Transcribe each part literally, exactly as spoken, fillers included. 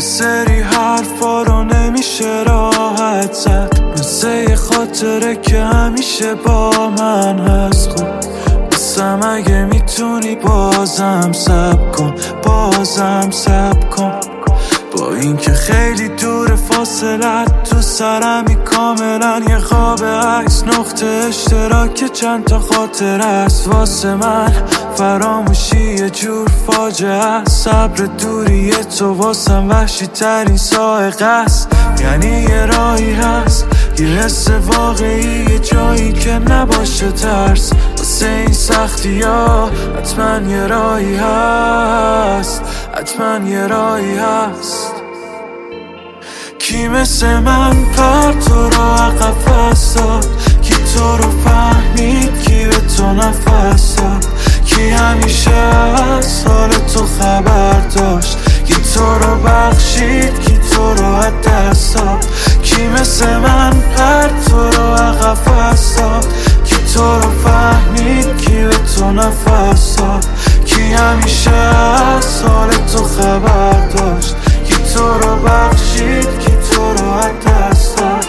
سری حرفا رو نمیشه راحت زد، مثل یه خاطره که همیشه با من هست. خب بسم اگه میتونی بازم سب کن، بازم سب کن. با اینکه خیلی دور فاصلت تو سرمی کاملا یه خواب عکس، نقطه اشتراک چند تا خاطر است واسه من. فراموشی یه جور فاجعه است، صبر دوری تو واسم وحشی ترین سائقه است. یعنی یه راهی هست، یه حس واقعی، یه جایی که نباشه ترس. واسه این سختی ها حتما یه راهی هست، حتما یه راهی هست. کی مثل من پر تو رو عقب فرستاد، کی تو رو فهمید، کی به تو نفس داد، کی همیشه از حال تو خبر داشت، کی تو رو بخشید، کی تو رو از دست داد. کی مثل من پر تو رو عقب فرستاد، کی تو رو فهمید، کی به تو نفس داد، کی همیشه از حال تو خبر داشت، کی تو رو بخشید، کی تو رو از دست داد.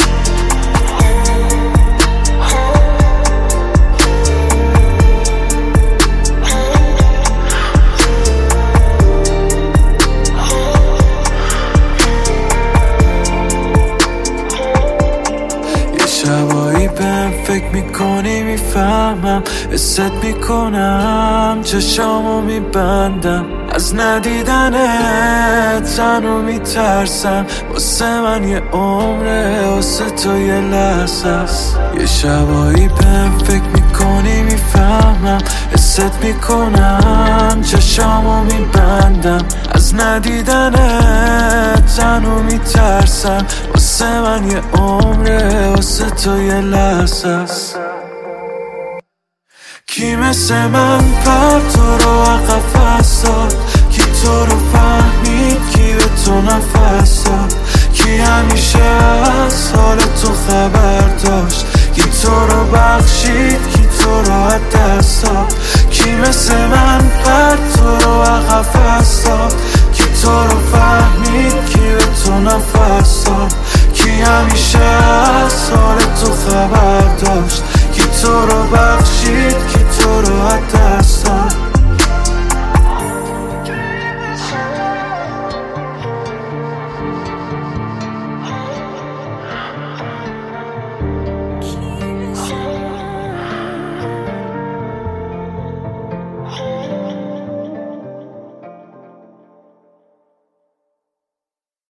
شبایی بهم فکر میکنی میفهمم، حست میکنم چشامو میبندم، از ندیدنت تنو میترسم. واسه من یه عمره، واسه تو یه لحظه است. یه شبایی بهم فکر میکنی میفهمم، حست میکنم چشامو میبندم، از ندیدنت تنو میترسم. واسه من یه عمره، واسه تو یه لحظه است. کی مثل من پر تو رو عقب فرستاد،